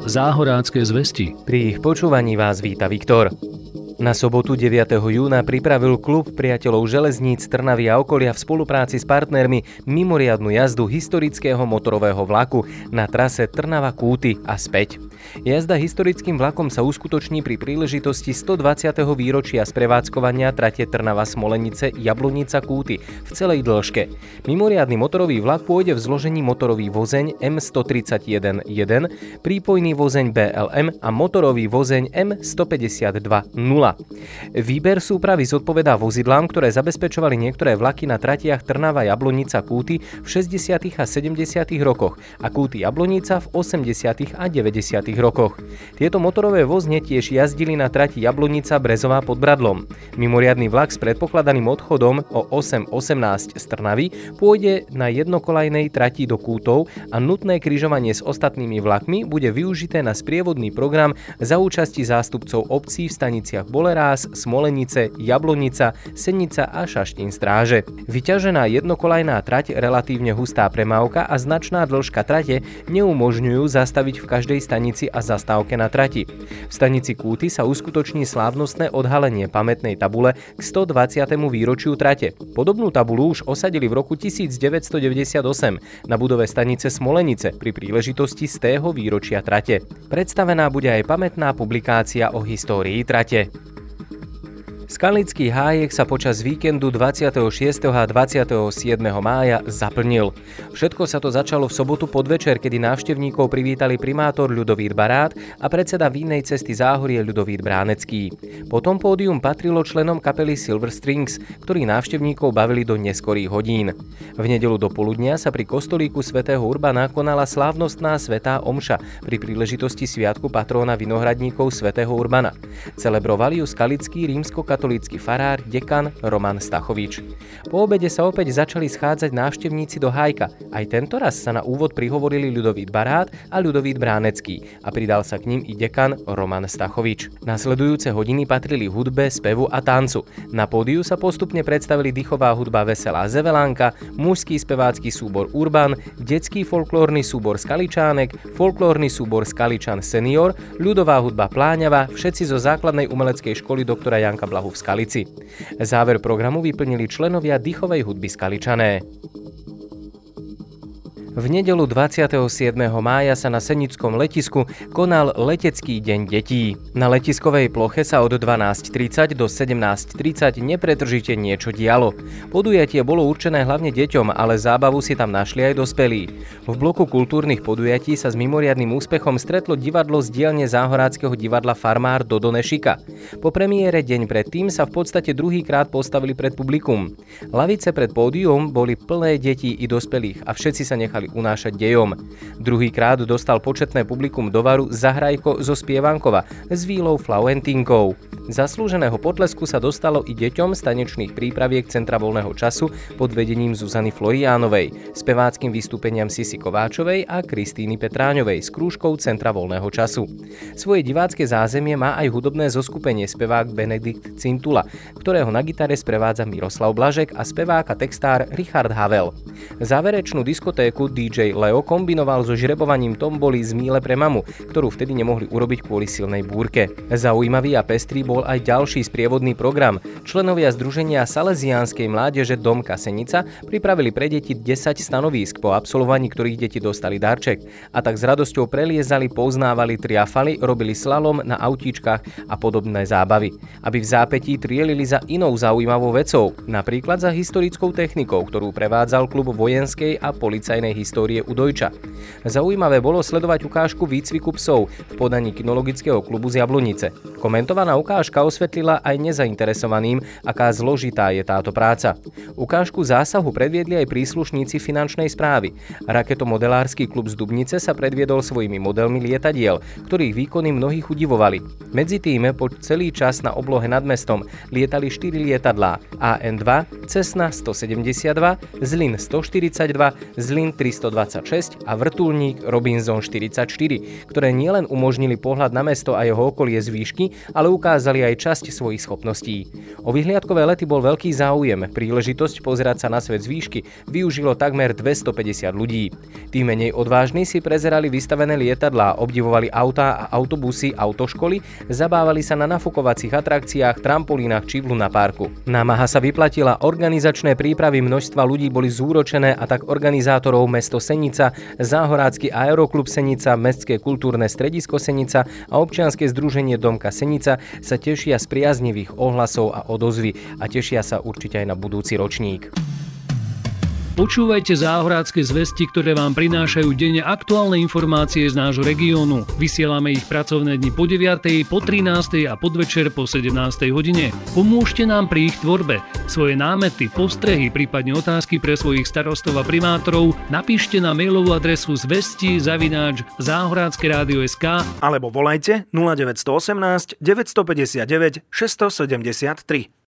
Záhorácké zvesti. Pri ich počúvaní vás víta Viktor. Na sobotu 9. júna pripravil klub priateľov železníc Trnavy a okolia v spolupráci s partnermi mimoriadnu jazdu historického motorového vlaku na trase Trnava-Kúty a späť. Jazda historickým vlakom sa uskutoční pri príležitosti 120. výročia sprevádzkovania trate Trnava-Smolenice-Jablonica-Kúty v celej dĺžke. Mimoriadny motorový vlak pôjde v zložení motorový vozeň M131-1, prípojný vozeň BLM a motorový vozeň M152-0. Výber súpravy zodpovedá vozidlám, ktoré zabezpečovali niektoré vlaky na tratiach Trnava-Jablonica-Kúty v 60. a 70. rokoch a Kúty-Jablonica v 80. a 90. rokoch. Tieto motorové vozne tiež jazdili na trati Jablonica-Brezová pod Bradlom. Mimoriadny vlak s predpokladaným odchodom o 8:18 z Trnavy pôjde na jednokolajnej trati do Kútov a nutné križovanie s ostatnými vlakmi bude využité na sprievodný program za účasti zástupcov obcí v staniciach Bolerás, Smolenice, Jablonica, Senica a Šaštín Stráže. Vyťažená jednokolajná trať, relatívne hustá premávka a značná dĺžka trate neumožňujú zastaviť v každej stanici a zastávke na trati. V stanici Kúty sa uskutoční slávnostné odhalenie pamätnej tabule k 120. výročiu trate. Podobnú tabulu už osadili v roku 1998 na budove stanice Smolenice pri príležitosti 100. výročia trate. Predstavená bude aj pamätná publikácia o histórii trate. Skalický hájek sa počas víkendu 26. a 27. mája zaplnil. Všetko sa to začalo v sobotu podvečer, kedy návštevníkov privítali primátor Ľudovít Barát a predseda Vinnej cesty Záhorie Ľudovít Bránecký. Potom pódium patrilo členom kapely Silver Strings, ktorí návštevníkov bavili do neskorých hodín. V nedeľu do poludnia sa pri kostolíku svätého Urbana konala slávnostná svätá omša pri príležitosti sviatku patróna vinohradníkov svätého Urbana. Celebrovali ju skalický rímskokatolícky farár dekan Roman Stachovič. Po obede sa opäť začali schádzať návštevníci do hájka. Aj tento raz sa na úvod prihovorili Ľudovít Barát a Ľudovít Bránecký a pridal sa k ním i dekan Roman Stachovič. Nasledujúce hodiny patrili hudbe, spevu a tancu. Na pódiu sa postupne predstavili dýchová hudba Veselá Zevelánka, mužský spevácky súbor Urban, detský folklórny súbor Skaličánek, folklórny súbor Skaličan senior, ľudová hudba Pláňava, všetci zo základnej umeleckej školy doktora Janka Blahu v Skalici. Záver programu vyplnili členovia dýchovej hudby Skaličané. V nedeľu 27. mája sa na Senickom letisku konal letecký deň detí. Na letiskovej ploche sa od 12:30 do 17:30 nepretržite niečo dialo. Podujatie bolo určené hlavne deťom, ale zábavu si tam našli aj dospelí. V bloku kultúrnych podujatí sa s mimoriadnym úspechom stretlo divadlo z dielne záhoráckeho divadla Farmár do Donešika. Po premiére deň predtým sa v podstate druhýkrát postavili pred publikum. Lavice pred pódium boli plné detí i dospelých a všetci sa nechali unášať dejom. Druhýkrát dostal početné publikum dovaru Zahrajko zo Spievankova s Vílou Flauentinkou. Zaslúženého potlesku sa dostalo i deťom z tanečných prípraviek Centra voľného času pod vedením Zuzany Floriánovej, speváckym vystúpeniam Sisi Kováčovej a Kristíny Petráňovej s krúžkou Centra voľného času. Svoje divácke zázemie má aj hudobné zoskupenie spevák Benedikt Cintula, ktorého na gitare sprevádza Miroslav Blažek a spevák a textár Richard Havel. Záverečnú diskotéku DJ Leo kombinoval so žrebovaním tomboli z Míle pre mamu, ktorú vtedy nemohli urobiť kvôli silnej búrke. Zaujímavý a pestrý bol aj ďalší sprievodný program. Členovia Združenia Salesiánskej mládeže Domka Senica pripravili pre deti 10 stanovísk, po absolvovaní ktorých deti dostali darček. A tak s radosťou preliezali, poznávali, triafali, robili slalom na autíčkach a podobné zábavy. Aby v zápätí trielili za inou zaujímavou vecou, napríklad za historickou technikou, ktorú prevádzal klub vojenskej a policajnej histórie u Dojča. Zaujímavé bolo sledovať ukážku výcviku psov v podaní kinologického klubu z Jablonice. Komentovaná ukážka osvetlila aj nezainteresovaným, aká zložitá je táto práca. Ukážku zásahu predviedli aj príslušníci finančnej správy. Raketomodelársky klub z Dubnice sa predviedol svojimi modelmi lietadiel, ktorých výkony mnohých udivovali. Medzi tým po celý čas na oblohe nad mestom lietali 4 lietadlá: AN-2, Cessna 172, Zlin 142, Zlin 300 326 a vrtuľník Robinson 44, ktoré nielen umožnili pohľad na mesto a jeho okolie z výšky, ale ukázali aj časť svojich schopností. O vyhliadkové lety bol veľký záujem. Príležitosť pozerať sa na svet z výšky využilo takmer 250 ľudí. Tí menej odvážni si prezerali vystavené lietadlá, obdivovali autá a autobusy, autoškoly, zabávali sa na nafukovacích atrakciách, trampolínach či v lunaparku. Námaha sa vyplatila, organizačné prípravy množstva ľudí boli zúročené a tak organizátorov mesto Senica, Záhorácky aeroklub Senica, Mestské kultúrne stredisko Senica a občianske združenie Domka Senica sa tešia z priaznivých ohlasov a odozvy a tešia sa určite aj na budúci ročník. Počúvajte Záhorácke zvesti, ktoré vám prinášajú denne aktuálne informácie z nášho regiónu. Vysielame ich pracovné dni po 9., po 13. a podvečer po 17. hodine. Pomôžte nám pri ich tvorbe. Svoje námety, postrehy, prípadne otázky pre svojich starostov a primátorov napíšte na mailovú adresu zvesti@zahorackeradio.sk alebo volajte 0918 959 673.